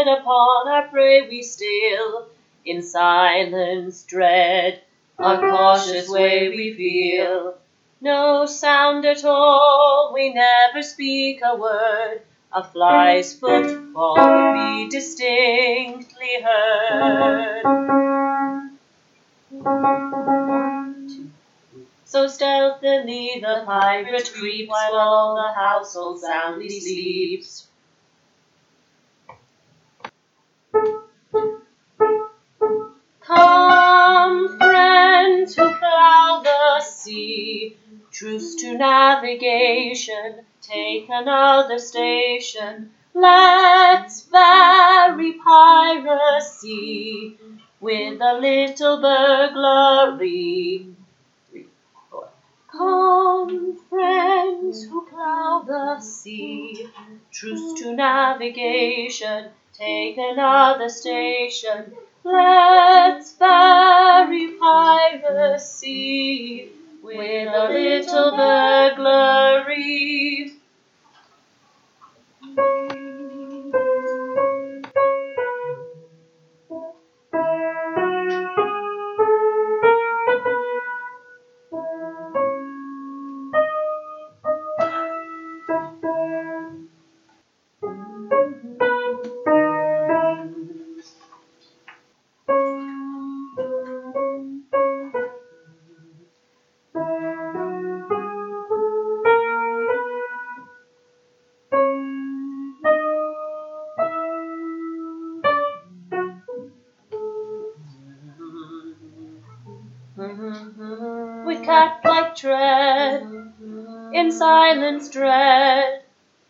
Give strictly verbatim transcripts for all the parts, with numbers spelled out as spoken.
upon our prey we steal, in silence dread, our cautious way we feel. No sound at all, we never speak a word, a fly's footfall would be distinctly heard. So stealthily the pirate creeps, while all the household soundly sleeps. Come, friends who plough the sea, truce to navigation, take another station. Let's vary piracy with a little burglary. Three, four. Come, friends who plough the sea, truce to navigation, take another station. Let's vary piracy with a little burglary. With cat-like tread, in silence dread.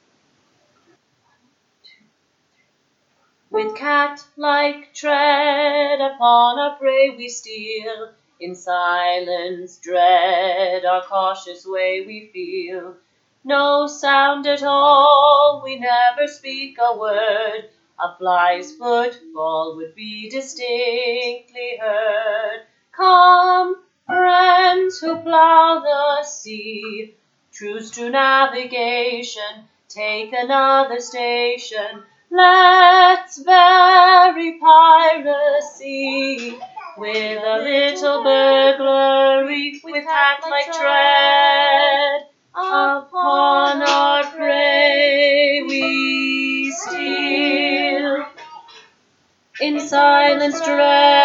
With cat-like tread, upon our prey we steal, in silence dread, our cautious way we feel. No sound at all, we never speak a word, a fly's footfall would be distinctly heard. Come, friends who plough the sea, truce to navigation, take another station. Let's vary piracy with a little burglary, with cat-like tread. Upon our prey we steal, in silence dread.